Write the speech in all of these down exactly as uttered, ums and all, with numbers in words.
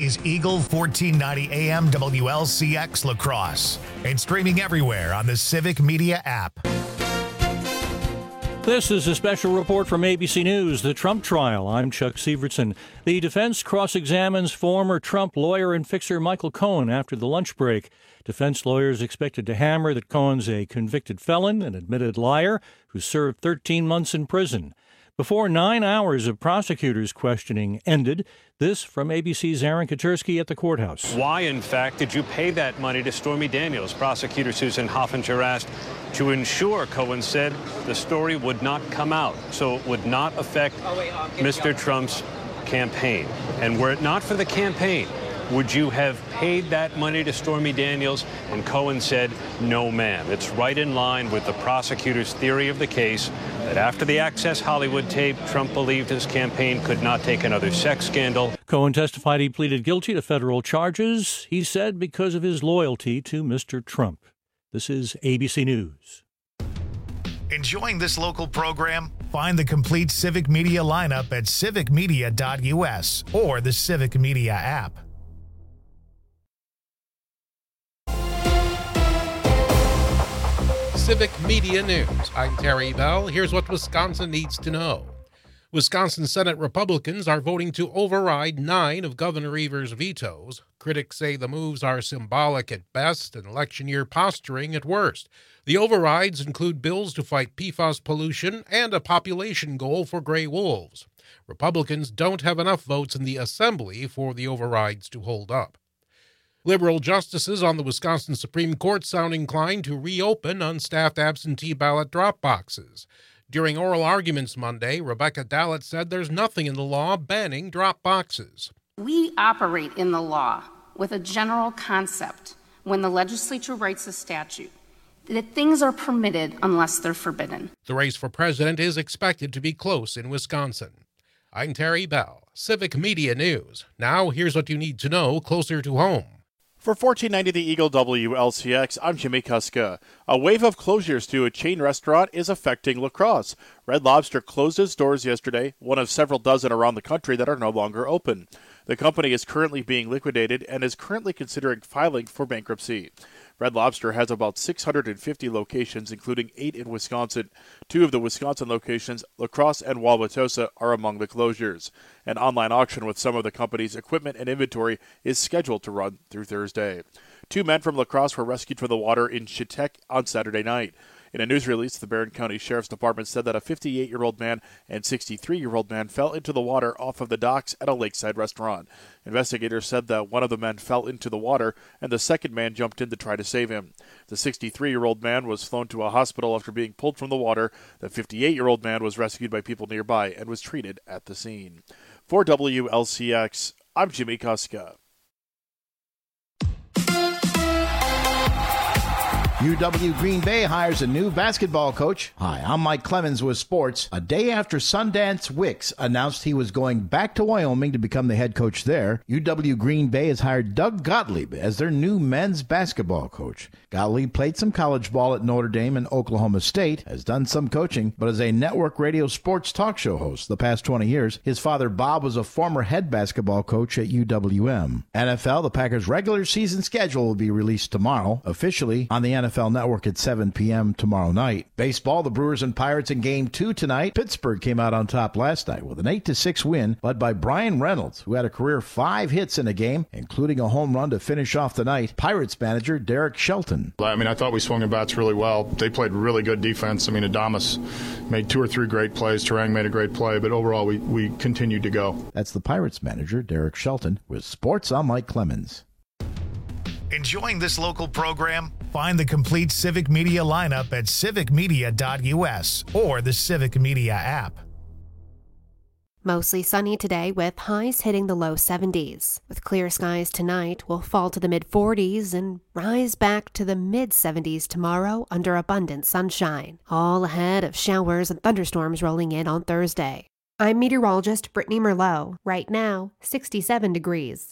is Eagle fourteen ninety A M W L C X La Crosse and streaming everywhere on the Civic Media app. This is a special report from A B C News, the Trump trial. I'm Chuck Severson. The defense cross-examines former Trump lawyer and fixer Michael Cohen after the lunch break. Defense lawyers expected to hammer that Cohen's a convicted felon, an admitted liar, who served thirteen months in prison. Before nine hours of prosecutors' questioning ended, this from A B C's Aaron Katersky at the courthouse. Why, in fact, did you pay that money to Stormy Daniels? Prosecutor Susan Hoffinger asked. To ensure, Cohen said, the story would not come out, so it would not affect Mister Trump's campaign. And were it not for the campaign, would you have paid that money to Stormy Daniels? And Cohen said, no, ma'am. It's right in line with the prosecutor's theory of the case that after the Access Hollywood tape, Trump believed his campaign could not take another sex scandal. Cohen testified he pleaded guilty to federal charges, he said, because of his loyalty to Mister Trump. This is A B C News. Enjoying this local program? Find the complete Civic Media lineup at civic media dot U S or the Civic Media app. Civic Media News. I'm Terry Bell. Here's what Wisconsin needs to know. Wisconsin Senate Republicans are voting to override nine of Governor Evers' vetoes. Critics say the moves are symbolic at best and election year posturing at worst. The overrides include bills to fight P FAS pollution and a population goal for gray wolves. Republicans don't have enough votes in the Assembly for the overrides to hold up. Liberal justices on the Wisconsin Supreme Court sound inclined to reopen unstaffed absentee ballot drop boxes. During oral arguments Monday, Rebecca Dallett said there's nothing in the law banning drop boxes. We operate in the law with a general concept when the legislature writes a statute that things are permitted unless they're forbidden. The race for president is expected to be close in Wisconsin. I'm Terry Bell, Civic Media News. Now here's what you need to know closer to home. For fourteen ninety The Eagle W L C X, I'm Jimmy Kuska. A wave of closures to a chain restaurant is affecting La Crosse. Red Lobster closed its doors yesterday, one of several dozen around the country that are no longer open. The company is currently being liquidated and is currently considering filing for bankruptcy. Red Lobster has about six hundred fifty locations, including eight in Wisconsin. Two of the Wisconsin locations, La Crosse and Wauwatosa, are among the closures. An online auction with some of the company's equipment and inventory is scheduled to run through Thursday. Two men from La Crosse were rescued from the water in Chetek on Saturday night. In a news release, the Barron County Sheriff's Department said that a fifty-eight-year-old man and sixty-three-year-old man fell into the water off of the docks at a lakeside restaurant. Investigators said that one of the men fell into the water and the second man jumped in to try to save him. The sixty-three-year-old man was flown to a hospital after being pulled from the water. The fifty-eight-year-old man was rescued by people nearby and was treated at the scene. For W L C X, I'm Jimmy Kuska. U W Green Bay hires a new basketball coach. Hi, I'm Mike Clemens with sports. A day after Sundance Wicks announced he was going back to Wyoming to become the head coach there, U W Green Bay has hired Doug Gottlieb as their new men's basketball coach. Gottlieb played some college ball at Notre Dame and Oklahoma State, has done some coaching, but is a network radio sports talk show host the past twenty years. His father, Bob, was a former head basketball coach at U W M. N F L, the Packers' regular season schedule will be released tomorrow, officially on the N F L Network at seven p.m. tomorrow night. Baseball, the Brewers and Pirates in Game two tonight. Pittsburgh came out on top last night with an eight to six win, led by Brian Reynolds, who had a career five hits in a game, including a home run to finish off the night. Pirates manager Derek Shelton. I mean, I thought we swung the bats really well. They played really good defense. I mean, Adames made two or three great plays. Terang made a great play, but overall, we, we continued to go. That's the Pirates manager, Derek Shelton. With sports, I'm Mike Clemens. Enjoying this local program? Find the complete Civic Media lineup at civic media dot U S or the Civic Media app. Mostly sunny today with highs hitting the low seventies. With clear skies tonight, we'll fall to the mid forties and rise back to the mid seventies tomorrow under abundant sunshine. All ahead of showers and thunderstorms rolling in on Thursday. I'm meteorologist Brittany Merlot. Right now, sixty-seven degrees.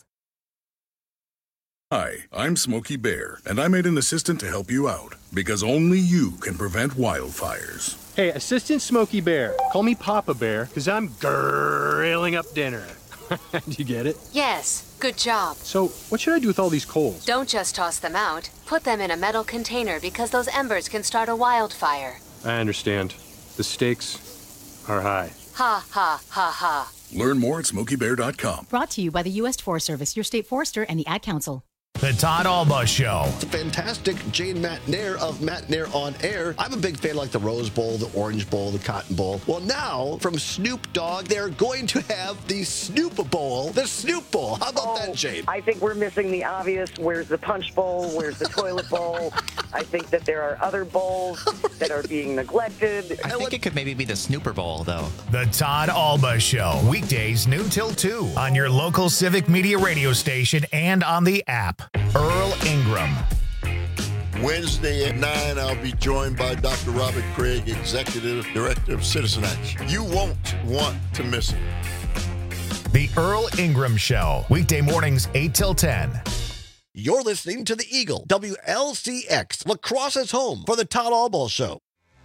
Hi, I'm Smokey Bear, and I made an assistant to help you out, because only you can prevent wildfires. Hey, Assistant Smokey Bear, call me Papa Bear, because I'm grilling up dinner. You get it? Yes, good job. So, what should I do with all these coals? Don't just toss them out. Put them in a metal container because those embers can start a wildfire. I understand. The stakes are high. Ha, ha, ha, ha. Learn more at smokey bear dot com. Brought to you by the U S Forest Service, your state forester, and the Ad Council. The Todd Alba Show. It's a fantastic Jane McNair of McNair on Air. I'm a big fan like the Rose Bowl, the Orange Bowl, the Cotton Bowl. Well, now, from Snoop Dogg, they're going to have the Snoop Bowl, the Snoop Bowl. How about oh, that, Jane? I think we're missing the obvious. Where's the Punch Bowl? Where's the Toilet Bowl? I think that there are other bowls that are being neglected. I think it could maybe be the Snooper Bowl, though. The Todd Alba Show. Weekdays, noon till two on your local Civic Media radio station and on the app. Earl Ingram. Wednesday at nine, I'll be joined by Doctor Robert Craig, Executive Director of Citizen Action. You won't want to miss it. The Earl Ingram Show. Weekday mornings, eight till ten. You're listening to the Eagle, W L C X, La Crosse's home for the Todd Alba Show.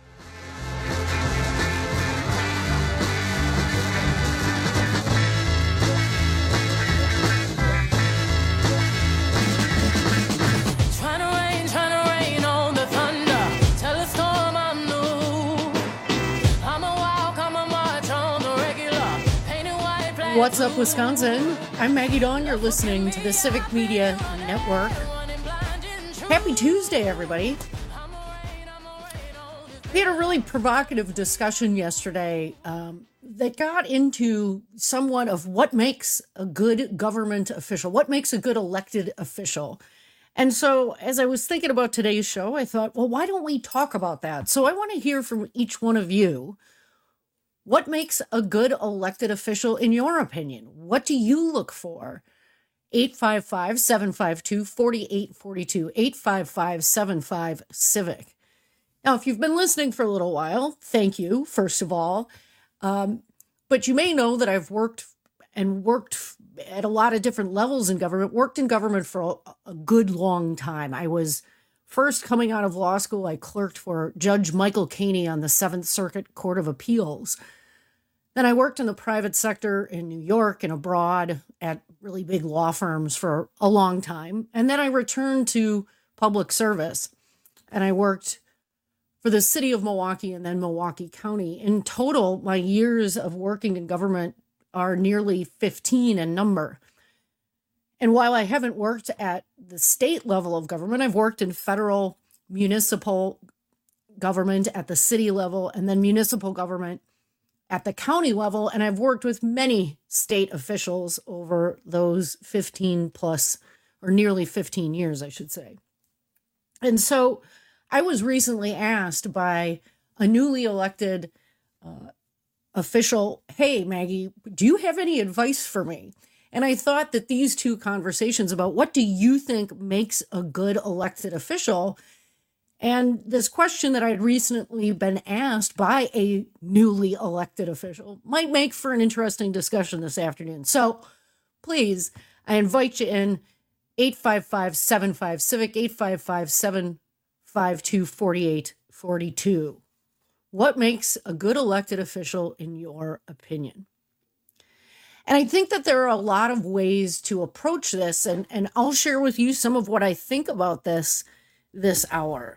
What's up, Wisconsin? I'm Maggie Dawn. You're listening to the Civic Media Network. Happy Tuesday, everybody. We had a really provocative discussion yesterday um, that got into somewhat of what makes a good government official, what makes a good elected official. And so as I was thinking about today's show, I thought, well, why don't we talk about that? So I want to hear from each one of you. What makes a good elected official in your opinion? What do you look for? eight five five, seven five two, four eight four two, eight five five, seven five, CIVIC. Now, if you've been listening for a little while, thank you, first of all. Um, but you may know that I've worked and worked at a lot of different levels in government, worked in government for a, a good long time. I was first coming out of law school, I clerked for Judge Michael Caney on the Seventh Circuit Court of Appeals. Then I worked in the private sector in New York and abroad at really big law firms for a long time. And then I returned to public service and I worked for the city of Milwaukee and then Milwaukee County. In total, my years of working in government are nearly fifteen in number. And while I haven't worked at the state level of government, I've worked in federal, municipal government at the city level, and then municipal government at the county level. And I've worked with many state officials over those fifteen plus, or nearly fifteen years, I should say. And so I was recently asked by a newly elected uh, official, hey, Maggie, do you have any advice for me? And I thought that these two conversations about what do you think makes a good elected official, and this question that I'd recently been asked by a newly elected official might make for an interesting discussion this afternoon. So please, I invite you in eight five five, seven five, CIVIC, eight five five, seven five two, four eight four two. What makes a good elected official in your opinion? And I think that there are a lot of ways to approach this, and, and I'll share with you some of what I think about this this hour.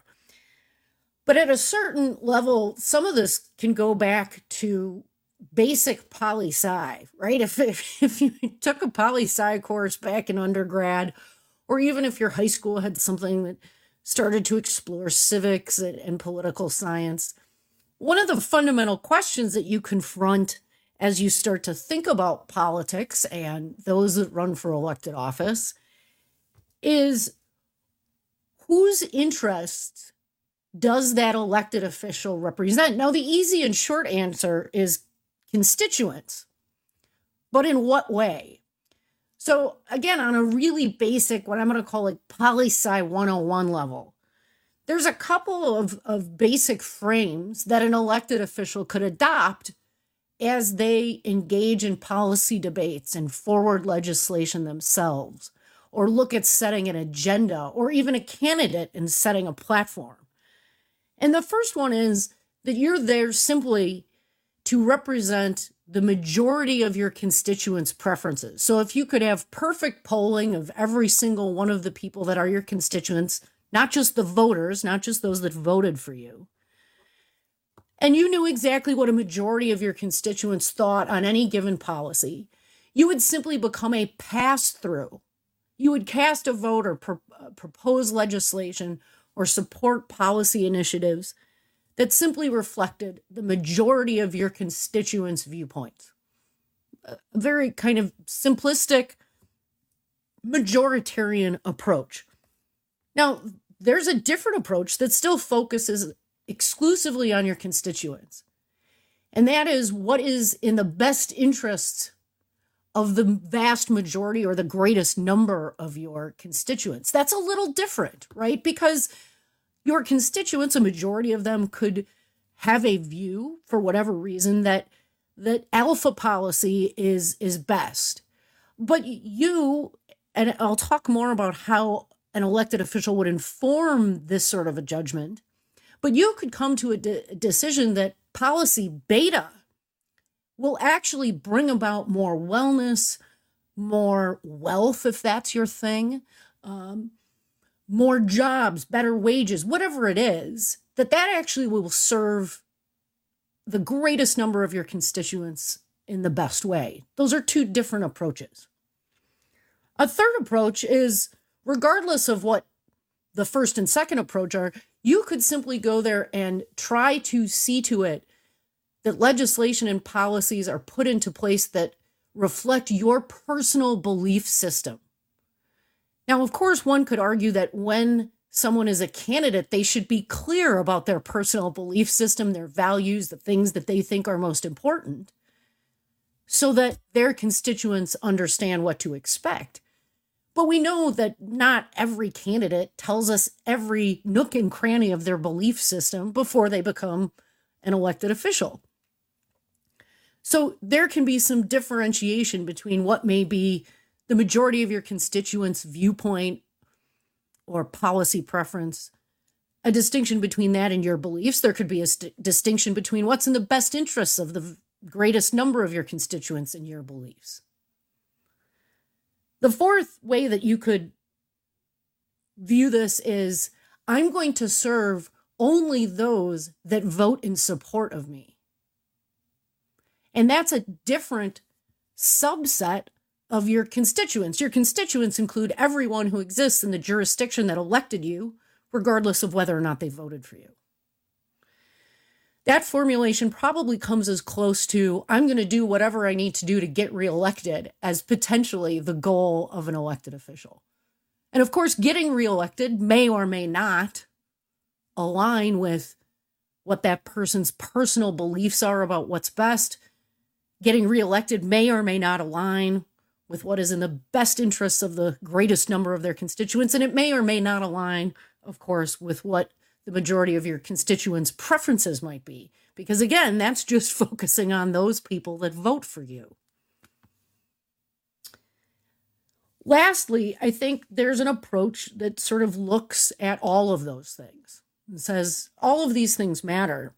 But at a certain level, some of this can go back to basic poli-sci, right? If, if, if you took a poli-sci course back in undergrad, or even if your high school had something that started to explore civics and, and political science, one of the fundamental questions that you confront as you start to think about politics and those that run for elected office is whose interests does that elected official represent? Now, the easy and short answer is constituents, but in what way? So again, on a really basic, what I'm going to call like poli-sci one oh one level, there's a couple of, of basic frames that an elected official could adopt as they engage in policy debates and forward legislation themselves, or look at setting an agenda, or even a candidate and setting a platform. And the first one is that you're there simply to represent the majority of your constituents' preferences. So if you could have perfect polling of every single one of the people that are your constituents, not just the voters, not just those that voted for you, and you knew exactly what a majority of your constituents thought on any given policy, you would simply become a pass-through. You would cast a vote or pro- propose legislation or support policy initiatives that simply reflected the majority of your constituents' viewpoints. A very kind of simplistic, majoritarian approach. Now, there's a different approach that still focuses exclusively on your constituents, and that is what is in the best interests of the vast majority or the greatest number of your constituents. That's a little different, right? Because your constituents, a majority of them, could have a view for whatever reason that that alpha policy is is best. But you, and I'll talk more about how an elected official would inform this sort of a judgment, but you could come to a de- decision that policy beta will actually bring about more wellness, more wealth, if that's your thing, um, more jobs, better wages, whatever it is, that that actually will serve the greatest number of your constituents in the best way. Those are two different approaches. A third approach is, regardless of what the first and second approach are, you could simply go there and try to see to it that legislation and policies are put into place that reflect your personal belief system. Now, of course, one could argue that when someone is a candidate, they should be clear about their personal belief system, their values, the things that they think are most important, so that their constituents understand what to expect. But we know that not every candidate tells us every nook and cranny of their belief system before they become an elected official. So there can be some differentiation between what may be the majority of your constituents' viewpoint or policy preference, a distinction between that and your beliefs. There could be a st- distinction between what's in the best interests of the v- greatest number of your constituents and your beliefs. The fourth way that you could view this is, I'm going to serve only those that vote in support of me. And that's a different subset of your constituents. Your constituents include everyone who exists in the jurisdiction that elected you, regardless of whether or not they voted for you. That formulation probably comes as close to, I'm going to do whatever I need to do to get reelected, as potentially the goal of an elected official. And of course, getting reelected may or may not align with what that person's personal beliefs are about what's best. Getting reelected may or may not align with what is in the best interests of the greatest number of their constituents. And it may or may not align, of course, with what the majority of your constituents' preferences might be. Because again, that's just focusing on those people that vote for you. Lastly, I think there's an approach that sort of looks at all of those things and says, all of these things matter.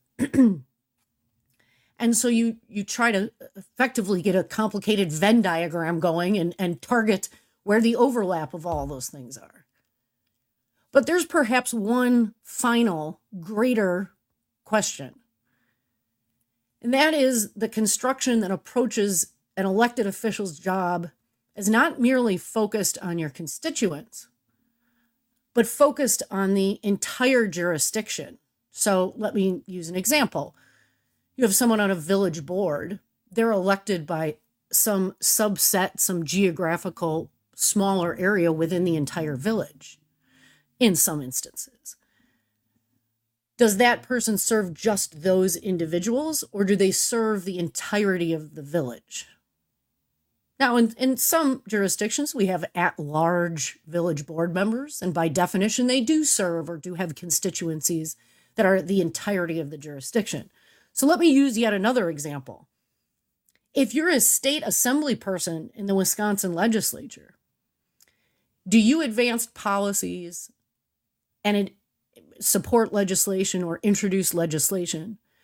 And so you you try to effectively get a complicated Venn diagram going and, and target where the overlap of all those things are. But there's perhaps one final, greater question. And that is the construction that approaches an elected official's job as not merely focused on your constituents, but focused on the entire jurisdiction. So let me use an example. You have someone on a village board. They're elected by some subset, some geographical smaller area within the entire village, in some instances. Does that person serve just those individuals, or do they serve the entirety of the village? Now, in, in some jurisdictions, we have at-large village board members, and by definition, they do serve or do have constituencies that are the entirety of the jurisdiction. So let me use yet another example. If you're a state assembly person in the Wisconsin legislature, do you advance policies and support legislation or introduce legislation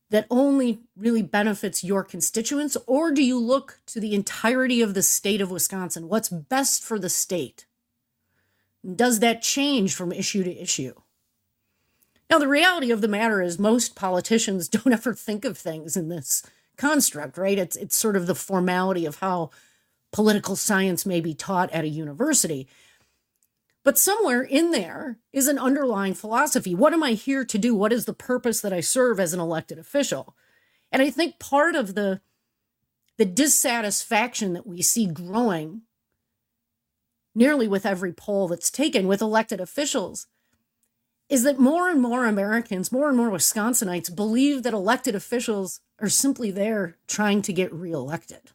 that only really benefits your constituents? Or do you look to the entirety of the state of Wisconsin? What's best for the state? Does that change from issue to issue? Now, the reality of the matter is most politicians don't ever think of things in this construct, right? It's, it's sort of the formality of how political science may be taught at a university. But somewhere in there is an underlying philosophy. What am I here to do? What is the purpose that I serve as an elected official? And I think part of the, the dissatisfaction that we see growing nearly with every poll that's taken with elected officials is that more and more Americans, more and more Wisconsinites believe that elected officials are simply there trying to get reelected.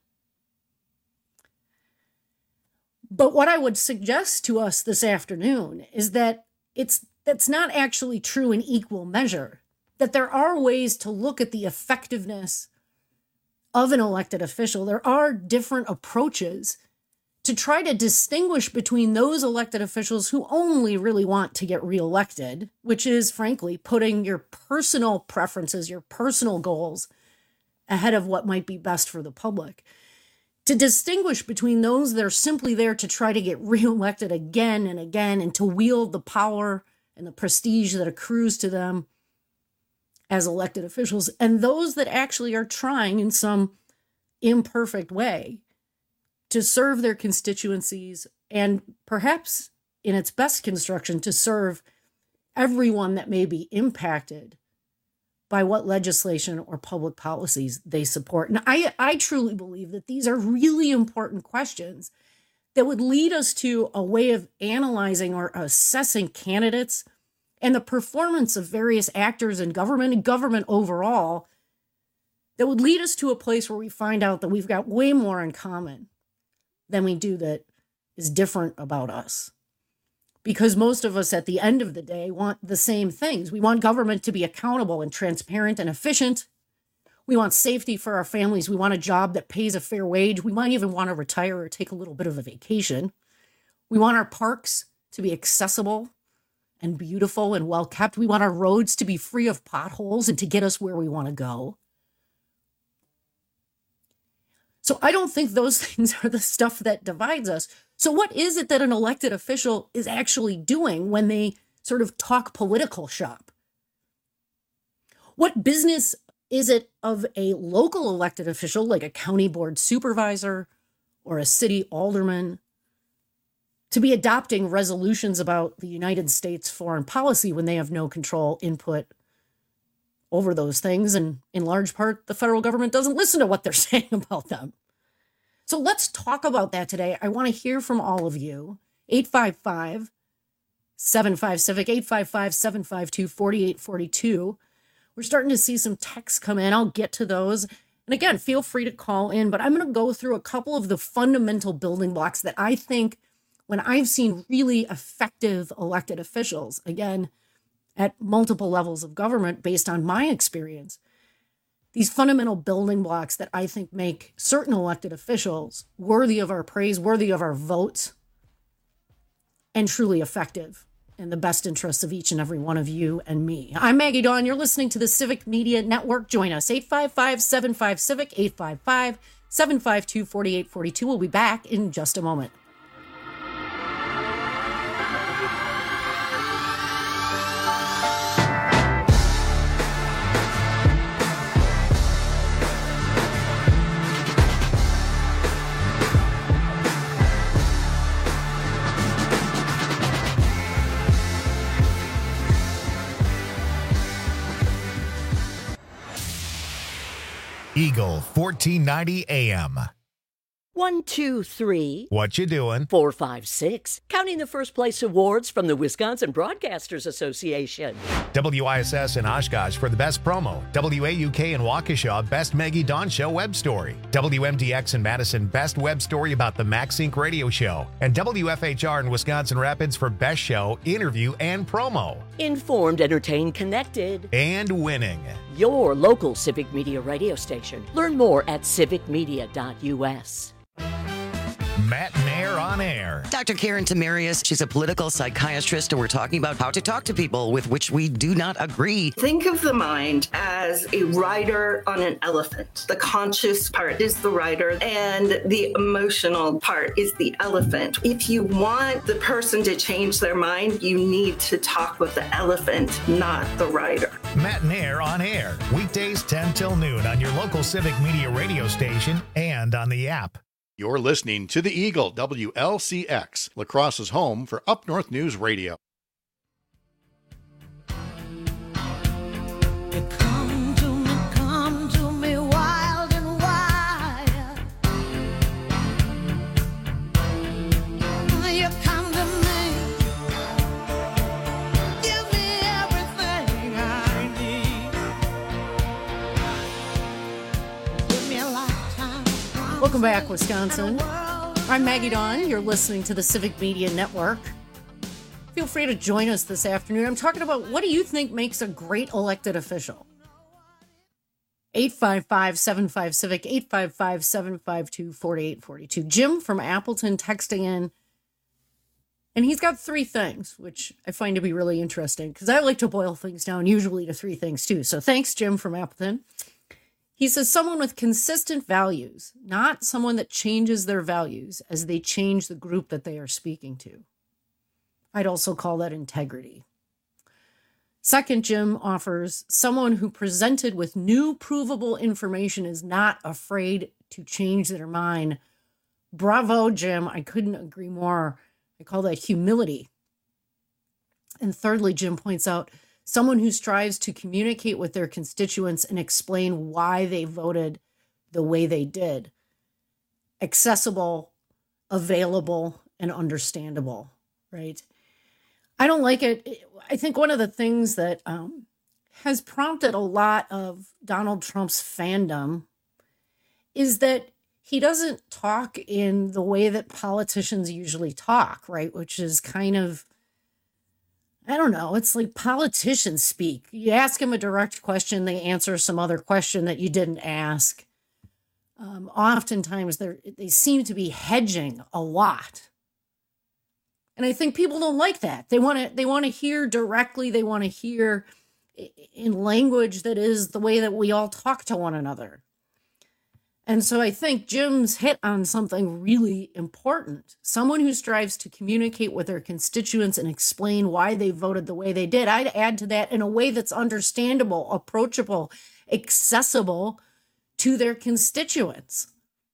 But what I would suggest to us this afternoon is that it's that's not actually true in equal measure, that there are ways to look at the effectiveness of an elected official. There are different approaches to try to distinguish between those elected officials who only really want to get reelected, which is, frankly, putting your personal preferences, your personal goals ahead of what might be best for the public. To distinguish between those that are simply there to try to get reelected again and again and to wield the power and the prestige that accrues to them as elected officials, and those that actually are trying in some imperfect way to serve their constituencies and perhaps in its best construction to serve everyone that may be impacted by what legislation or public policies they support. And I, I truly believe that these are really important questions that would lead us to a way of analyzing or assessing candidates and the performance of various actors in government and government overall that would lead us to a place where we find out that we've got way more in common than we do that is different about us. Because most of us at the end of the day want the same things. We want government to be accountable and transparent and efficient. We want safety for our families. We want a job that pays a fair wage. We might even want to retire or take a little bit of a vacation. We want our parks to be accessible and beautiful and well kept. We want our roads to be free of potholes and to get us where we want to go. So I don't think those things are the stuff that divides us. So what is it that an elected official is actually doing when they sort of talk political shop? What business is it of a local elected official like a county board supervisor or a city alderman to be adopting resolutions about the United States foreign policy when they have no control, input over those things? And in large part, the federal government doesn't listen to what they're saying about them. So let's talk about that today. I want to hear from all of you. eight five five, seven five civic, eight five five, seven five two, four eight four two. We're starting to see some texts come in. I'll get to those. And again, feel free to call in, but I'm going to go through a couple of the fundamental building blocks that I think when I've seen really effective elected officials, again, at multiple levels of government based on my experience, these fundamental building blocks that I think make certain elected officials worthy of our praise, worthy of our votes, and truly effective in the best interests of each and every one of you and me. I'm Maggie Dawn. You're listening to the Civic Media Network. Join us, eight five five, seven five, civic, eight five five, seven five two, four eight four two. We'll be back in just a moment. Eagle fourteen ninety A M. One, two, three. What you doing? Four, five, six. Counting the first place awards from the Wisconsin Broadcasters Association. W I S S in Oshkosh for the best promo. W A U K in Waukesha, best Maggie Dawn Show web story. W M D X in Madison, best web story about the MaxSync radio show. And W F H R in Wisconsin Rapids for best show, interview, and promo. Informed, entertained, connected. And winning. Your local Civic Media radio station. Learn more at civic media dot U S. Matt Nair on Air. Doctor Karen Tamarius, she's a political psychiatrist, and we're talking about how to talk to people with which we do not agree. Think of the mind as a rider on an elephant. The conscious part is the rider, and the emotional part is the elephant. If you want the person to change their mind, you need to talk with the elephant, not the rider. Matt and Air on Air, weekdays ten till noon on your local Civic Media radio station and on the app. You're listening to the Eagle, W L C X, La Crosse's home for Up North News Radio. You come to me, come to me wild and wild. You come to me, give me everything I need. Give me a lifetime. Welcome back, Wisconsin. I'm Maggie Dawn. You're listening to the Civic Media Network. Feel free to join us this afternoon. I'm talking about, what do you think makes a great elected official? eight five five, seven five, civic, eight five five, seven five two, four eight four two. Jim from Appleton texting in, and he's got three things, which I find to be really interesting, because I like to boil things down usually to three things too. So thanks, Jim from Appleton. He says someone with consistent values, not someone that changes their values as they change the group that they are speaking to. I'd also call that integrity. Second, Jim offers someone who presented with new provable information is not afraid to change their mind. Bravo, Jim. I couldn't agree more. I call that humility. And thirdly, Jim points out someone who strives to communicate with their constituents and explain why they voted the way they did. Accessible, available, and understandable, right? I don't like it. I think one of the things that um, has prompted a lot of Donald Trump's fandom is that he doesn't talk in the way that politicians usually talk, right? Which is kind of, I don't know, it's like politicians speak. You ask them a direct question, they answer some other question that you didn't ask. Um, oftentimes, they they seem to be hedging a lot. And I think people don't like that. They want to they want to hear directly. They want to hear in language that is the way that we all talk to one another. And so I think Jim's hit on something really important. Someone who strives to communicate with their constituents and explain why they voted the way they did. I'd add to that in a way that's understandable, approachable, accessible to their constituents.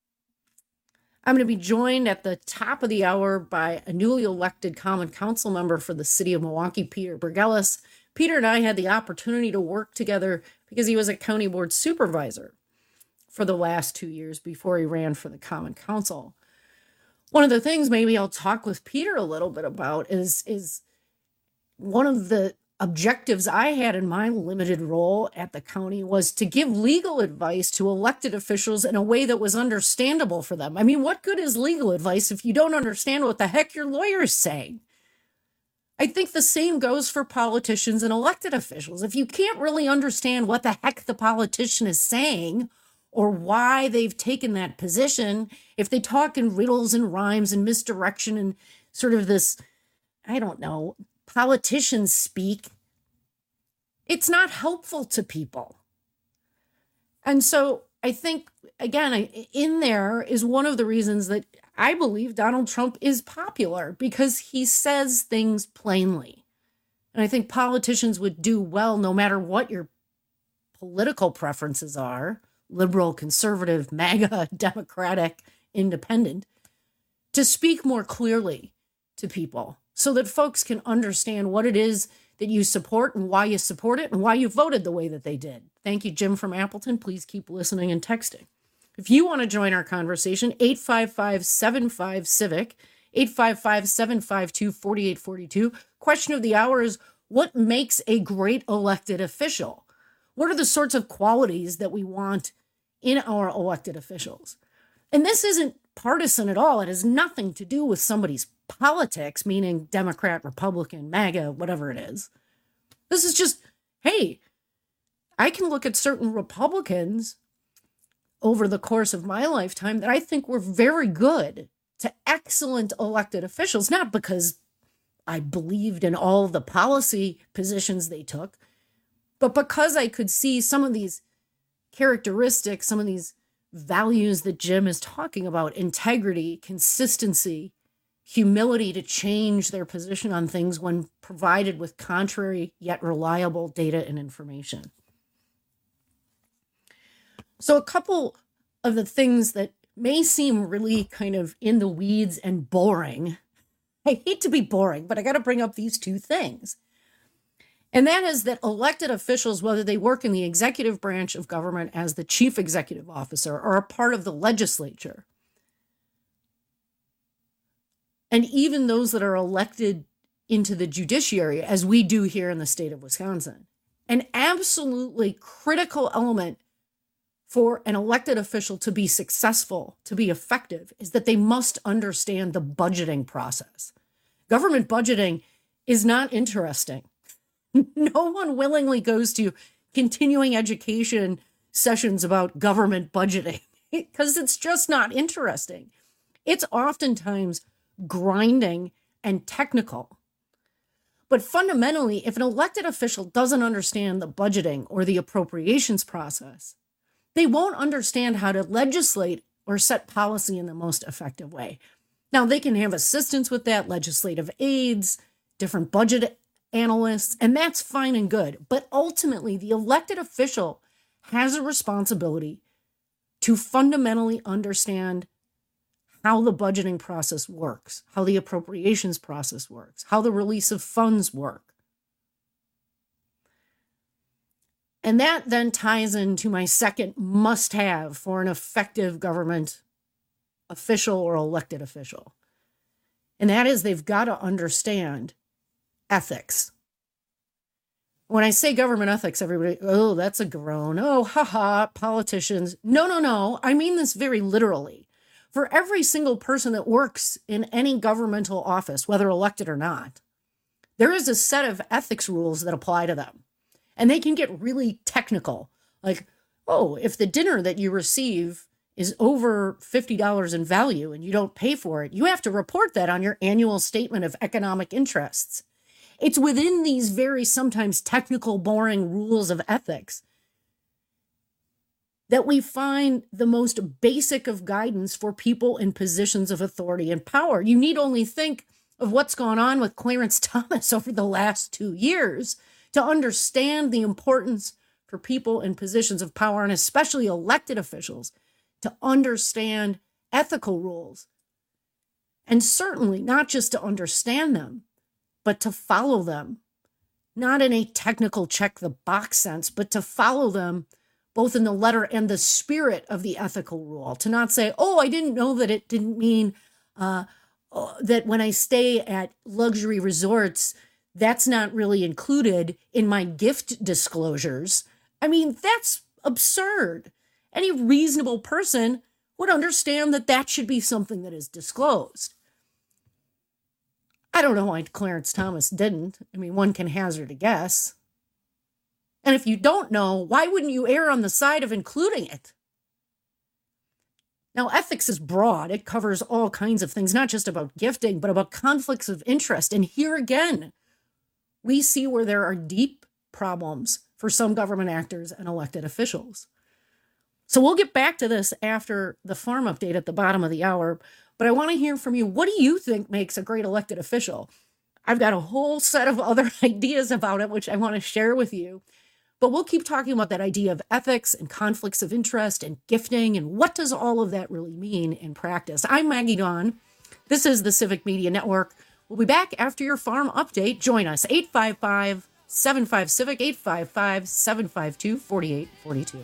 I'm going to be joined at the top of the hour by a newly elected Common Council member for the city of Milwaukee, Peter Bergelis. Peter and I had the opportunity to work together because he was a county board supervisor for the last two years before he ran for the Common Council. One of the things maybe I'll talk with Peter a little bit about is, is one of the objectives I had in my limited role at the county was to give legal advice to elected officials in a way that was understandable for them. I mean, what good is legal advice if you don't understand what the heck your lawyer is saying? I think the same goes for politicians and elected officials. If you can't really understand what the heck the politician is saying or why they've taken that position, if they talk in riddles and rhymes and misdirection and sort of this, I don't know, politicians speak, it's not helpful to people. And so I think, again, in there is one of the reasons that I believe Donald Trump is popular, because he says things plainly. And I think politicians would do well, no matter what your political preferences are, liberal, conservative, MAGA, Democratic, independent, to speak more clearly to people so that folks can understand what it is that you support and why you support it and why you voted the way that they did. Thank you, Jim from Appleton. Please keep listening and texting. If you want to join our conversation, eight five five, seven five, civic, eight five five, seven five two, four eight four two. Question of the hour is, what makes a great elected official? What are the sorts of qualities that we want in our elected officials? And this isn't partisan at all. It has nothing to do with somebody's politics, meaning Democrat, Republican, MAGA, whatever it is. This is just, hey, I can look at certain Republicans over the course of my lifetime that I think were very good to excellent elected officials, not because I believed in all the policy positions they took, but because I could see some of these characteristics, some of these values that Jim is talking about: integrity, consistency, humility to change their position on things when provided with contrary yet reliable data and information. So a couple of the things that may seem really kind of in the weeds and boring. I hate to be boring, but I got to bring up these two things. And that is that elected officials, whether they work in the executive branch of government as the chief executive officer or a part of the legislature, and even those that are elected into the judiciary, as we do here in the state of Wisconsin, an absolutely critical element for an elected official to be successful, to be effective, is that they must understand the budgeting process. Government budgeting is not interesting. No one willingly goes to continuing education sessions about government budgeting because it's just not interesting. It's oftentimes grinding and technical. But fundamentally, if an elected official doesn't understand the budgeting or the appropriations process, they won't understand how to legislate or set policy in the most effective way. Now, they can have assistance with that, legislative aides, different budget analysts, and that's fine and good. But ultimately, the elected official has a responsibility to fundamentally understand how the budgeting process works, how the appropriations process works, how the release of funds work. And that then ties into my second must-have for an effective government official or elected official. And that is they've got to understand ethics. When I say government ethics, everybody, oh, that's a groan. Oh, haha, politicians. No, no, no. I mean this very literally. For every single person that works in any governmental office, whether elected or not, there is a set of ethics rules that apply to them. And they can get really technical. Like, oh, if the dinner that you receive is over fifty dollars in value and you don't pay for it, you have to report that on your annual statement of economic interests. It's within these very sometimes technical, boring rules of ethics that we find the most basic of guidance for people in positions of authority and power. You need only think of what's gone on with Clarence Thomas over the last two years to understand the importance for people in positions of power, and especially elected officials, to understand ethical rules. And certainly not just to understand them, but to follow them. Not in a technical check the box sense, but to follow them both in the letter and the spirit of the ethical rule. To not say, oh, I didn't know that it didn't mean uh, that when I stay at luxury resorts, that's not really included in my gift disclosures. I mean, that's absurd. Any reasonable person would understand that that should be something that is disclosed. I don't know why Clarence Thomas didn't. I mean, one can hazard a guess. And if you don't know, why wouldn't you err on the side of including it? Now, ethics is broad. It covers all kinds of things, not just about gifting, but about conflicts of interest. And here again, we see where there are deep problems for some government actors and elected officials. So we'll get back to this after the farm update at the bottom of the hour, but I want to hear from you. What do you think makes a great elected official? I've got a whole set of other ideas about it, which I want to share with you, but we'll keep talking about that idea of ethics and conflicts of interest and gifting and what does all of that really mean in practice. I'm Maggie Dawn. This is the Civic Media Network. We'll be back after your farm update. Join us, eight five five, seven five, CIVIC, eight five five, seven five two, four eight four two.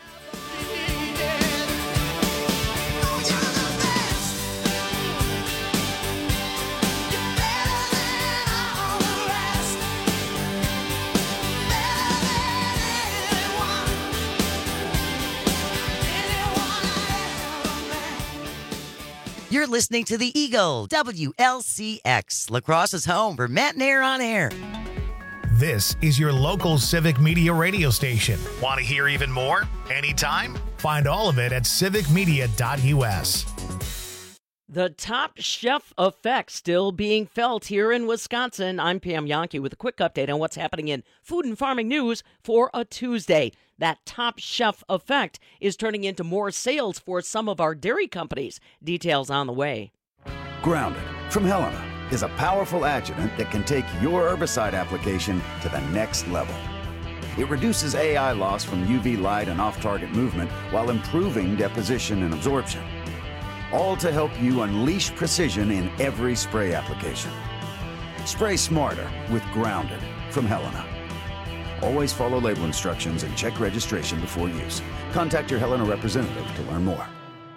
You're listening to The Eagle, W L C X, La Crosse's home for Matt Nair on air. This is your local Civic Media radio station. Want to hear even more? Anytime? Find all of it at civic media dot U S. The Top Chef effect still being felt here in Wisconsin. I'm Pam Yankee with a quick update on what's happening in food and farming news for a Tuesday. That Top Chef effect is turning into more sales for some of our dairy companies. Details on the way. Grounded from Helena is a powerful adjuvant that can take your herbicide application to the next level. It reduces A I loss from U V light and off-target movement while improving deposition and absorption. All to help you unleash precision in every spray application. Spray smarter with Grounded from Helena. Always follow label instructions and check registration before use. Contact your Helena representative to learn more.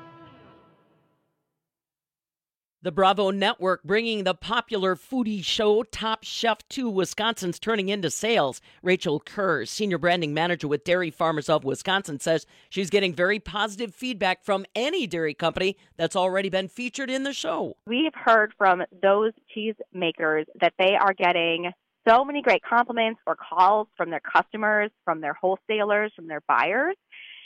The Bravo Network bringing the popular foodie show Top Chef to Wisconsin's turning into sales. Rachel Kerr, Senior Branding Manager with Dairy Farmers of Wisconsin, says she's getting very positive feedback from any dairy company that's already been featured in the show. We've heard from those cheese makers that they are getting so many great compliments or calls from their customers, from their wholesalers, from their buyers.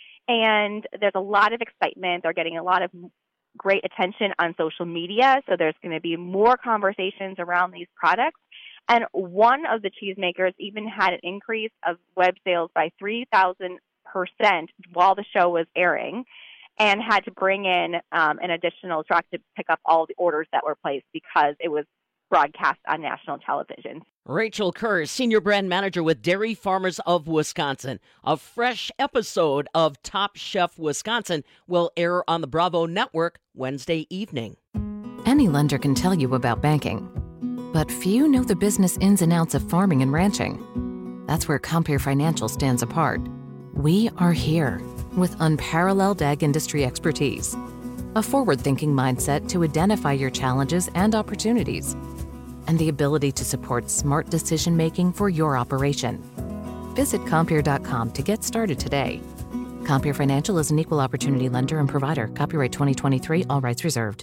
And there's a lot of excitement. They're getting a lot of great attention on social media, so there's going to be more conversations around these products. And one of the cheesemakers even had an increase of web sales by three thousand percent while the show was airing, and had to bring in um, an additional truck to pick up all the orders that were placed because it was broadcast on national television. Rachel Kerr, Senior Brand Manager with Dairy Farmers of Wisconsin. A fresh episode of Top Chef Wisconsin will air on the Bravo Network Wednesday evening. Any lender can tell you about banking, but few know the business ins and outs of farming and ranching. That's where Compeer Financial stands apart. We are here with unparalleled ag industry expertise, a forward-thinking mindset to identify your challenges and opportunities, and the ability to support smart decision-making for your operation. Visit Compeer dot com to get started today. Compeer Financial is an equal opportunity lender and provider. Copyright twenty twenty-three, all rights reserved.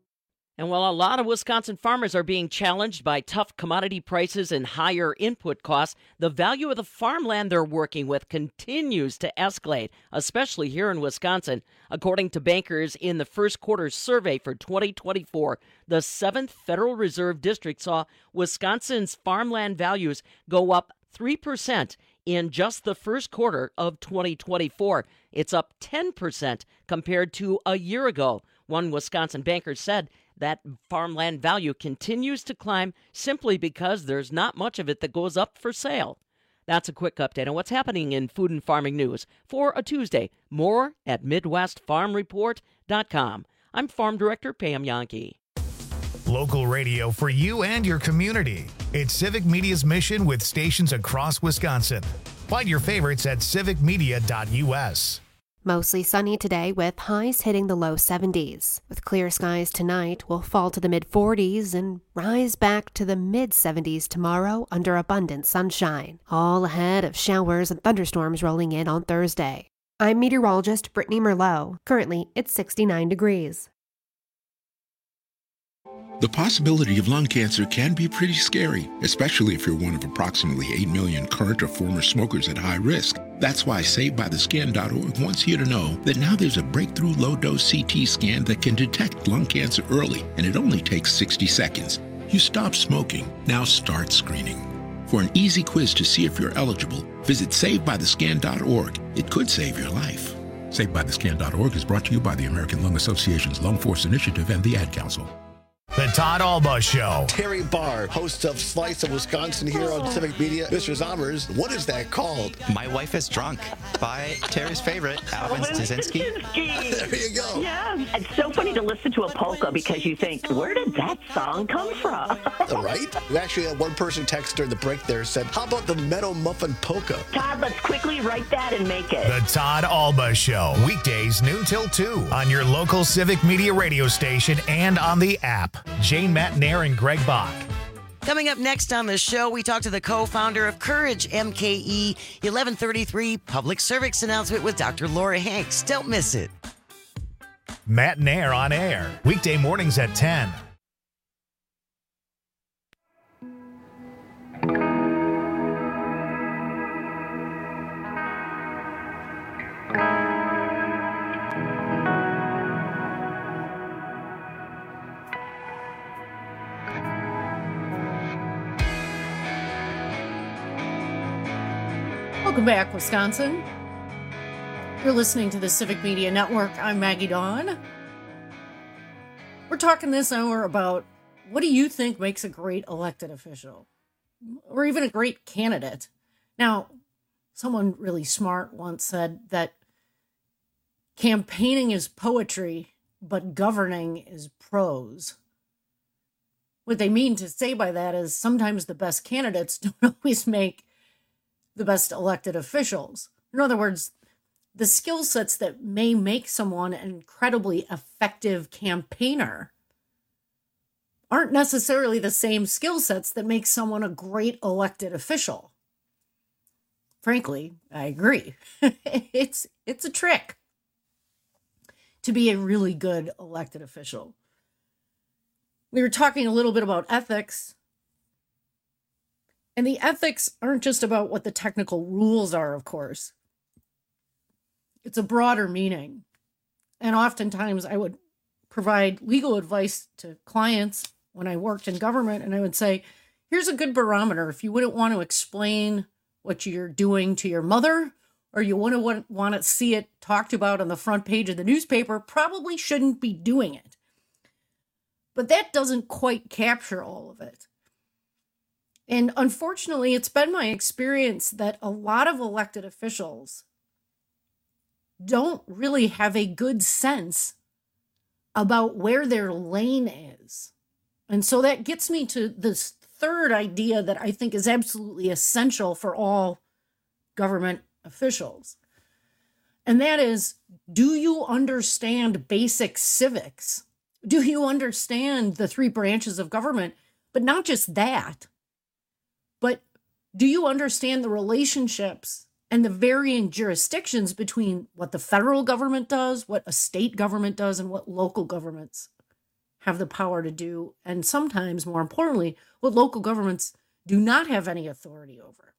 And while a lot of Wisconsin farmers are being challenged by tough commodity prices and higher input costs, the value of the farmland they're working with continues to escalate, especially here in Wisconsin. According to bankers in the first quarter survey for twenty twenty-four, the seventh Federal Reserve District saw Wisconsin's farmland values go up three percent in just the first quarter of twenty twenty-four. It's up ten percent compared to a year ago. One Wisconsin banker said that farmland value continues to climb simply because there's not much of it that goes up for sale. That's a quick update on what's happening in food and farming news for a Tuesday. More at Midwest Farm Report dot com. I'm Farm Director Pam Yankee. Local radio for you and your community. It's Civic Media's mission with stations across Wisconsin. Find your favorites at civic media dot u s. Mostly sunny today with highs hitting the low seventies. With clear skies tonight, we'll fall to the mid forties and rise back to the mid seventies tomorrow under abundant sunshine. All ahead of showers and thunderstorms rolling in on Thursday. I'm meteorologist Brittany Merlot. Currently, it's sixty-nine degrees. The possibility of lung cancer can be pretty scary, especially if you're one of approximately eight million current or former smokers at high risk. That's why Saved By The Skin dot org wants you to know that now there's a breakthrough low-dose C T scan that can detect lung cancer early, and it only takes sixty seconds. You stop smoking, now start screening. For an easy quiz to see if you're eligible, visit Saved By The Skin dot org. It could save your life. Saved By The Skin dot org is brought to you by the American Lung Association's Lung Force Initiative and the Ad Council. The Todd Alba Show. Terry Barr, host of Slice of Wisconsin here on Civic Media. Mister Zommers, what is that called? My Wife is Drunk by Terry's favorite, Alvin Stasinski. There you go. Yeah, it's so funny to listen to a polka because you think, where did that song come from? Right? We actually had one person text during the break there said, how about the Meadow Muffin Polka? Todd, let's quickly write that and make it. The Todd Alba Show. Weekdays noon till two on your local Civic Media radio station and on the app. Jane Matnair and Greg Bach. Coming up next on the show, we talk to the co-founder of Courage M K E, eleven thirty-three public service announcement with Doctor Laura Hanks. Don't miss it. Matnair on air, weekday mornings at ten. Welcome back, Wisconsin. You're listening to the Civic Media Network. I'm Maggie Dawn. We're talking this hour about what do you think makes a great elected official or even a great candidate? Now, someone really smart once said that campaigning is poetry, but governing is prose. What they mean to say by that is sometimes the best candidates don't always make the best elected officials. In other words, the skill sets that may make someone an incredibly effective campaigner aren't necessarily the same skill sets that make someone a great elected official. Frankly, I agree. it's it's a trick to be a really good elected official. We were talking a little bit about ethics. And the ethics aren't just about what the technical rules are, of course. It's a broader meaning. And oftentimes I would provide legal advice to clients when I worked in government, and I would say, here's a good barometer. If you wouldn't want to explain what you're doing to your mother, or you wouldn't want to see it talked about on the front page of the newspaper, probably shouldn't be doing it. But that doesn't quite capture all of it. And unfortunately, it's been my experience that a lot of elected officials don't really have a good sense about where their lane is. And so that gets me to this third idea that I think is absolutely essential for all government officials. And that is, do you understand basic civics? Do you understand the three branches of government? But not just that, but do you understand the relationships and the varying jurisdictions between what the federal government does, what a state government does, and what local governments have the power to do, and sometimes, more importantly, what local governments do not have any authority over?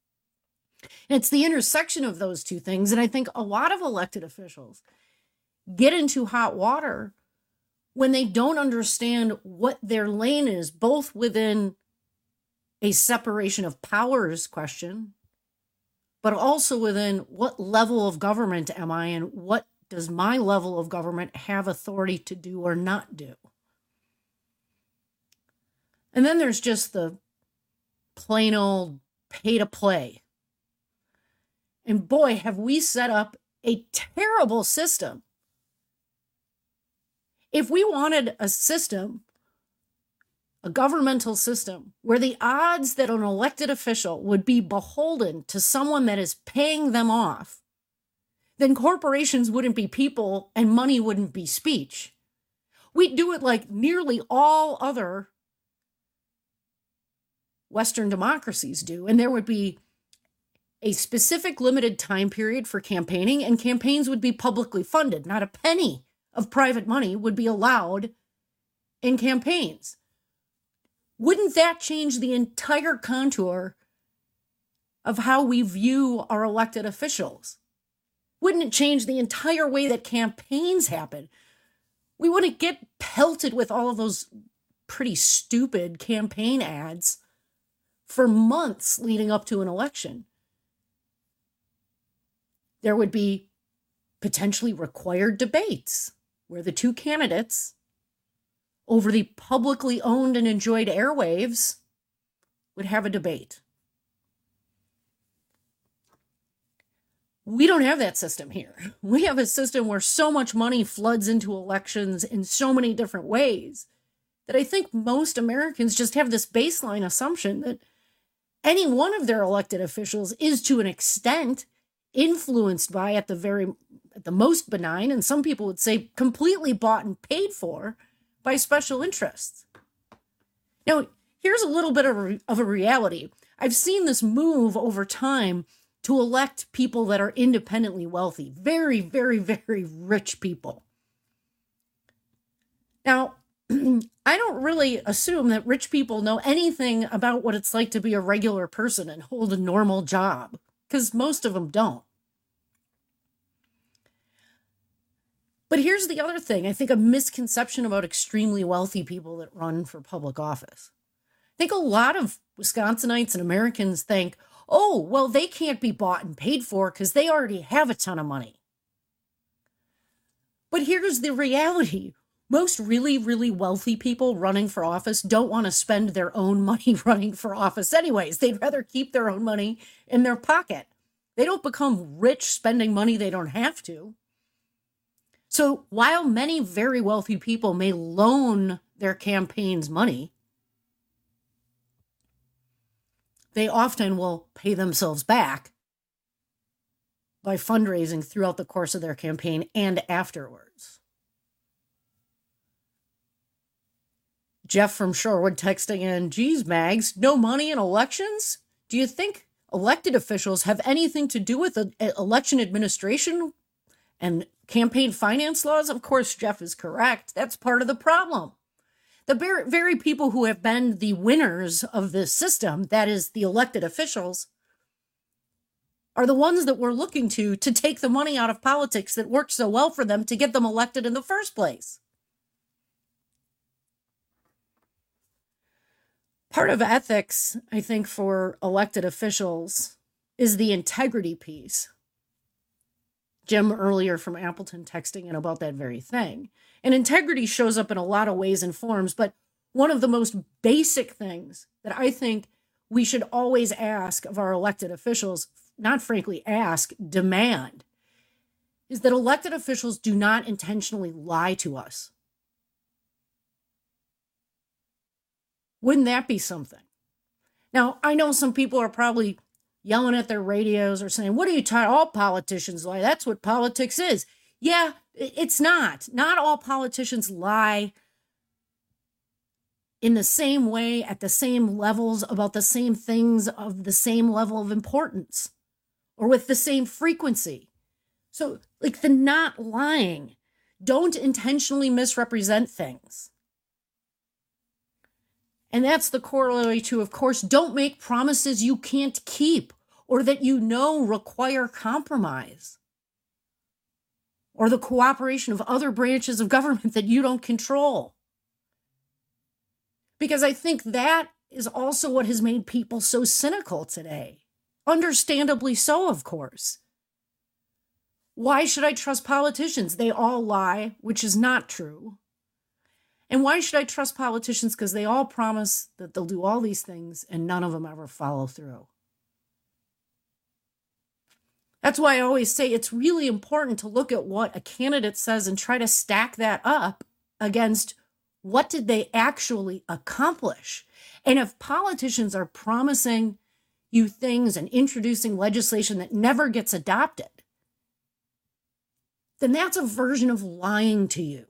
And it's the intersection of those two things, and I think a lot of elected officials get into hot water when they don't understand what their lane is, both within a separation of powers question, but also within what level of government am I and what does my level of government have authority to do or not do? And then there's just the plain old pay to play. And boy, have we set up a terrible system. If we wanted a system, a governmental system, where the odds that an elected official would be beholden to someone that is paying them off, then corporations wouldn't be people and money wouldn't be speech. We'd do it like nearly all other Western democracies do, and there would be a specific limited time period for campaigning, and campaigns would be publicly funded. Not a penny of private money would be allowed in campaigns. Wouldn't that change the entire contour of how we view our elected officials? Wouldn't it change the entire way that campaigns happen? We wouldn't get pelted with all of those pretty stupid campaign ads for months leading up to an election. There would be potentially required debates where the two candidates over the publicly owned and enjoyed airwaves would have a debate. We don't have that system here. We have a system where so much money floods into elections in so many different ways that I think most Americans just have this baseline assumption that any one of their elected officials is to an extent influenced by, at the very, at the most benign, and some people would say completely bought and paid for by special interests. Now, here's a little bit of a, of a reality. I've seen this move over time to elect people that are independently wealthy, very, very, very rich people. Now, I don't really assume that rich people know anything about what it's like to be a regular person and hold a normal job, because most of them don't. But here's the other thing. I think a misconception about extremely wealthy people that run for public office. I think a lot of Wisconsinites and Americans think, oh, well, they can't be bought and paid for because they already have a ton of money. But here's the reality. Most really, really wealthy people running for office don't want to spend their own money running for office anyways. They'd rather keep their own money in their pocket. They don't become rich spending money they don't have to. So while many very wealthy people may loan their campaigns money, they often will pay themselves back by fundraising throughout the course of their campaign and afterwards. Jeff from Shorewood texting in, geez, Mags, no money in elections? Do you think elected officials have anything to do with the election administration and campaign finance laws? Of course, Jeff is correct. That's part of the problem. The very, very people who have been the winners of this system, that is the elected officials, are the ones that we're looking to to take the money out of politics that worked so well for them to get them elected in the first place. Part of ethics, I think, for elected officials is the integrity piece. Jim earlier from Appleton texting in about that very thing. And integrity shows up in a lot of ways and forms, but one of the most basic things that I think we should always ask of our elected officials, not frankly ask, demand, is that elected officials do not intentionally lie to us. Wouldn't that be something? Now, I know some people are probably yelling at their radios or saying, what are you talking? All politicians lie. That's what politics is. Yeah, it's not. Not all politicians lie in the same way, at the same levels, about the same things of the same level of importance or with the same frequency. So, like the not lying, don't intentionally misrepresent things. And that's the corollary to, of course, don't make promises you can't keep or that you know require compromise or the cooperation of other branches of government that you don't control. Because I think that is also what has made people so cynical today. Understandably so, of course. Why should I trust politicians? They all lie, which is not true. And why should I trust politicians? Because they all promise that they'll do all these things and none of them ever follow through. That's why I always say it's really important to look at what a candidate says and try to stack that up against what did they actually accomplish. And if politicians are promising you things and introducing legislation that never gets adopted, then that's a version of lying to you.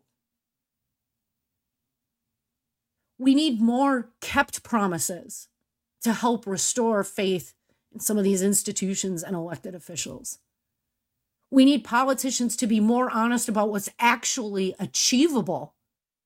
We need more kept promises to help restore faith in some of these institutions and elected officials. We need politicians to be more honest about what's actually achievable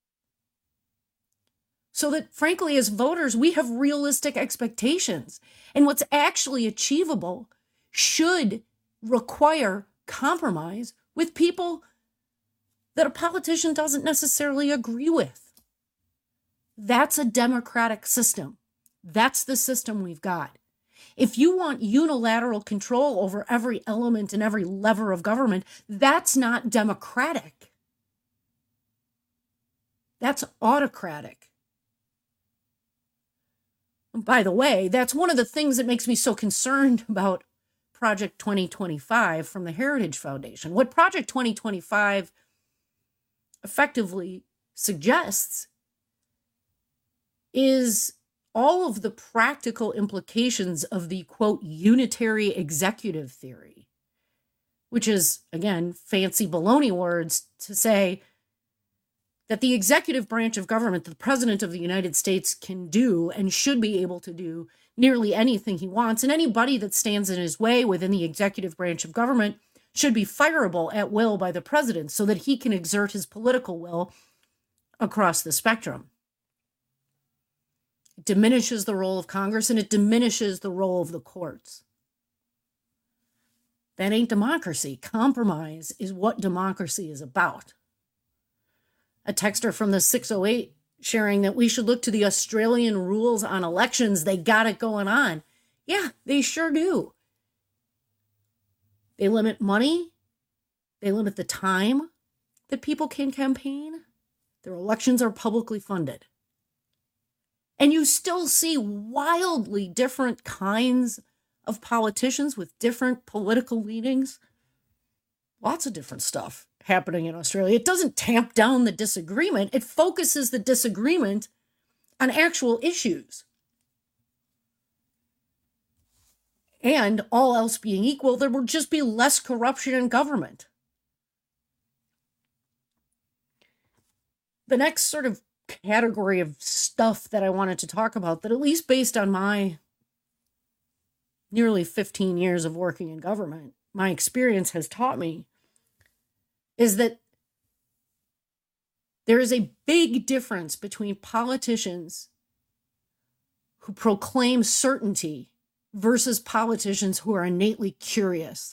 so that, frankly, as voters, we have realistic expectations. And what's actually achievable should require compromise with people that a politician doesn't necessarily agree with. That's a democratic system. That's the system we've got. If you want unilateral control over every element and every lever of government, that's not democratic. That's autocratic. And by the way, that's one of the things that makes me so concerned about Project twenty twenty-five from the Heritage Foundation. What Project twenty twenty-five effectively suggests is all of the practical implications of the, quote, unitary executive theory, which is, again, fancy baloney words to say that the executive branch of government, the president of the United States, can do and should be able to do nearly anything he wants, and anybody that stands in his way within the executive branch of government should be fireable at will by the president so that he can exert his political will across the spectrum. It diminishes the role of Congress and it diminishes the role of the courts. That ain't democracy. Compromise is what democracy is about. A texter from the six oh eight sharing that we should look to the Australian rules on elections. They got it going on. Yeah, they sure do. They limit money. They limit the time that people can campaign. Their elections are publicly funded. And you still see wildly different kinds of politicians with different political leanings. Lots of different stuff happening in Australia. It doesn't tamp down the disagreement. It focuses the disagreement on actual issues. And all else being equal, there will just be less corruption in government. The next sort of category of stuff that I wanted to talk about, that at least based on my nearly fifteen years of working in government, my experience has taught me, is that there is a big difference between politicians who proclaim certainty versus politicians who are innately curious.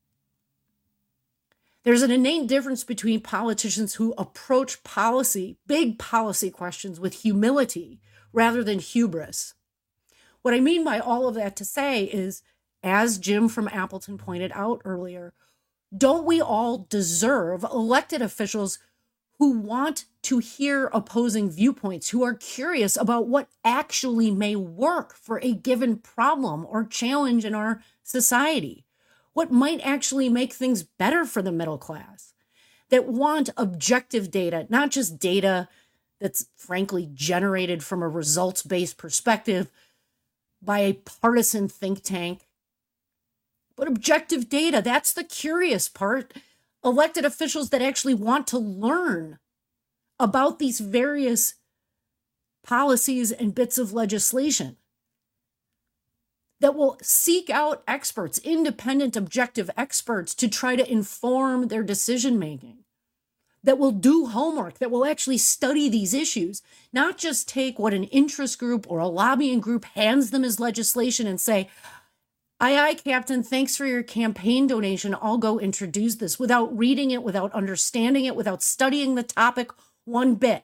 There's an innate difference between politicians who approach policy, big policy questions, with humility rather than hubris. What I mean by all of that to say is, as Jim from Appleton pointed out earlier, don't we all deserve elected officials who want to hear opposing viewpoints, who are curious about what actually may work for a given problem or challenge in our society? What might actually make things better for the middle class? That want objective data, not just data that's frankly generated from a results-based perspective by a partisan think tank, but objective data. That's the curious part. Elected officials that actually want to learn about these various policies and bits of legislation, that will seek out experts, independent, objective experts, to try to inform their decision-making, that will do homework, that will actually study these issues, not just take what an interest group or a lobbying group hands them as legislation and say, aye, aye, Captain, thanks for your campaign donation. I'll go introduce this, without reading it, without understanding it, without studying the topic one bit.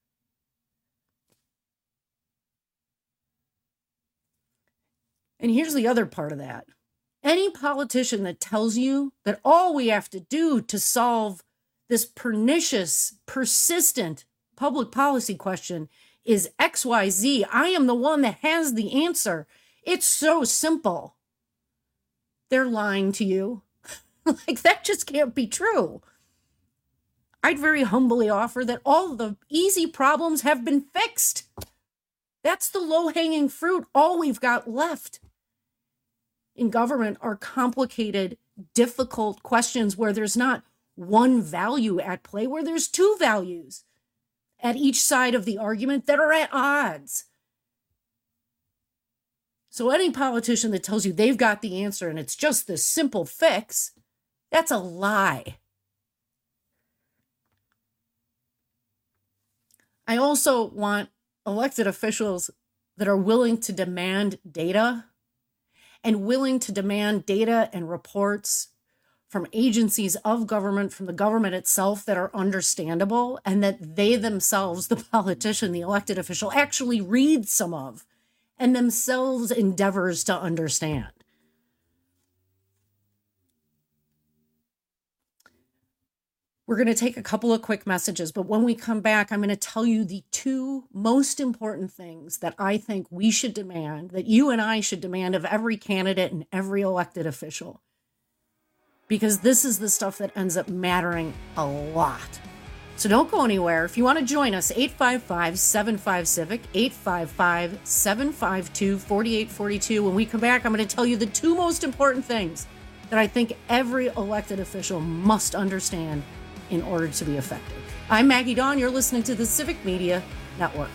And here's the other part of that. Any politician that tells you that all we have to do to solve this pernicious, persistent public policy question is X Y Z, I am the one that has the answer. It's so simple. They're lying to you. Like, that just can't be true. I'd very humbly offer that all the easy problems have been fixed. That's the low-hanging fruit. All we've got left in government are complicated, difficult questions where there's not one value at play, where there's two values at each side of the argument that are at odds. So any politician that tells you they've got the answer and it's just this simple fix, that's a lie. I also want elected officials that are willing to demand data, and willing to demand data and reports from agencies of government, from the government itself, that are understandable, and that they themselves, the politician, the elected official, actually read some of and themselves endeavors to understand. We're going to take a couple of quick messages, but when we come back, I'm going to tell you the two most important things that I think we should demand, that you and I should demand of every candidate and every elected official. Because this is the stuff that ends up mattering a lot. So don't go anywhere. If you want to join us, eight five five, seven five, CIVIC, eight five five, seven five two, four eight four two. When we come back, I'm going to tell you the two most important things that I think every elected official must understand in order to be effective. I'm Maggie Dawn. You're listening to the Civic Media Network.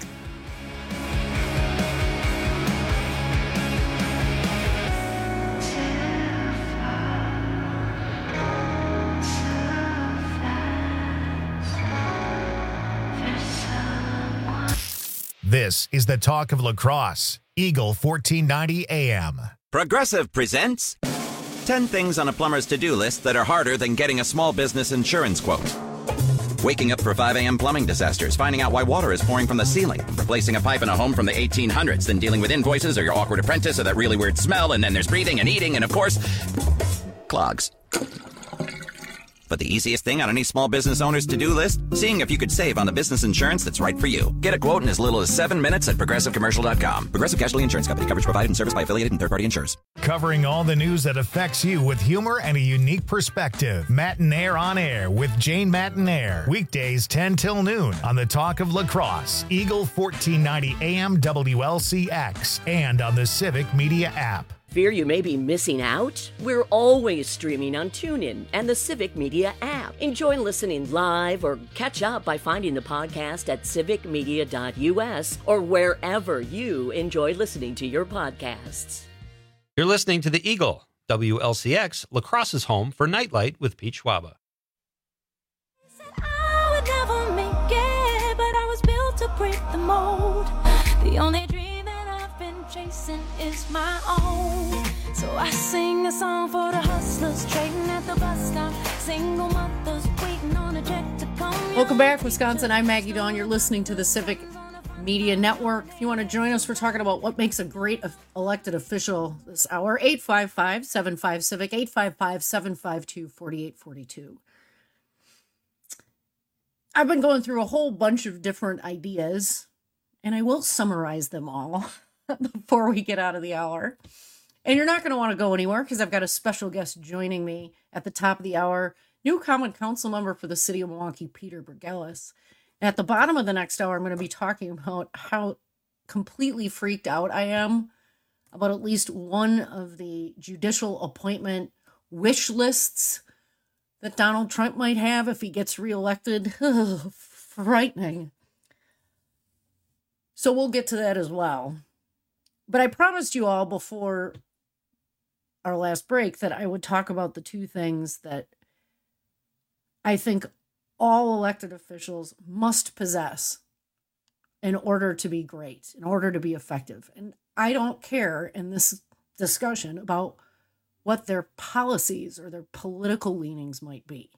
This is the talk of La Crosse, Eagle fourteen ninety A M. Progressive presents ten things on a plumber's to-do list that are harder than getting a small business insurance quote. Waking up for five a.m. plumbing disasters, finding out why water is pouring from the ceiling, replacing a pipe in a home from the eighteen hundreds, then dealing with invoices or your awkward apprentice or that really weird smell, and then there's breathing and eating, and of course, clogs. But the easiest thing on any small business owner's to-do list? Seeing if you could save on the business insurance that's right for you. Get a quote in as little as seven minutes at progressive commercial dot com. Progressive Casualty Insurance Company. Coverage provided and serviced by affiliated and third-party insurers. Covering all the news that affects you with humor and a unique perspective. Matinaire on Air with Jane Matinaire. Weekdays ten till noon on the Talk of La Crosse, Eagle fourteen ninety A M W L C X, and on the Civic Media app. Fear you may be missing out? We're always streaming on TuneIn and the Civic Media app. Enjoy listening live or catch up by finding the podcast at civic media dot u s or wherever you enjoy listening to your podcasts. You're listening to The Eagle, W L C X, La Crosse's home for Nightlight with Pete Schwaba. I would never make it, but I was built to break the mold. The only dream that I've been chasing is my own. So I sing a song for the hustlers trading at the bus stop, single mothers waiting on a check to come. Welcome back, Wisconsin. I'm Maggie Dawn. You're listening to the Civic Media Network. If you want to join us, we're talking about what makes a great elected official this hour. eight five five, seven five, civic, eight five five, seven five two, four eight four two. I've been going through a whole bunch of different ideas, and I will summarize them all before we get out of the hour. And you're not going to want to go anywhere because I've got a special guest joining me at the top of the hour. New Common Council member for the city of Milwaukee, Peter Bergelis. And at the bottom of the next hour, I'm going to be talking about how completely freaked out I am about at least one of the judicial appointment wish lists that Donald Trump might have if he gets reelected. Ugh, frightening. So we'll get to that as well. But I promised you all before our last break that I would talk about the two things that I think all elected officials must possess in order to be great, in order to be effective. And I don't care in this discussion about what their policies or their political leanings might be.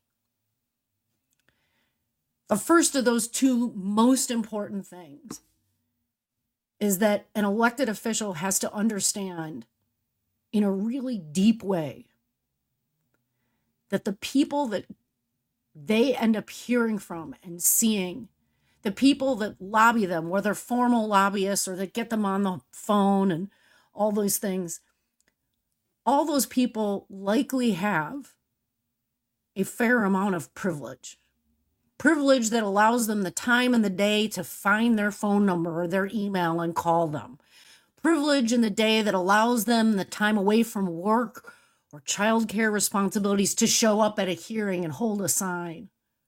The first of those two most important things is that an elected official has to understand in a really deep way that the people that they end up hearing from and seeing, the people that lobby them, whether formal lobbyists or that get them on the phone and all those things, all those people likely have a fair amount of privilege. Privilege that allows them the time in the day to find their phone number or their email and call them. Privilege in the day that allows them the time away from work or childcare responsibilities to show up at a hearing and hold a sign.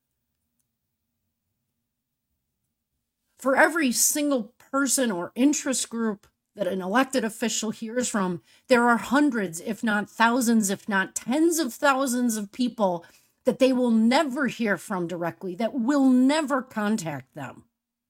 For every single person or interest group that an elected official hears from, there are hundreds, if not thousands, if not tens of thousands of people that they will never hear from directly, that will never contact them.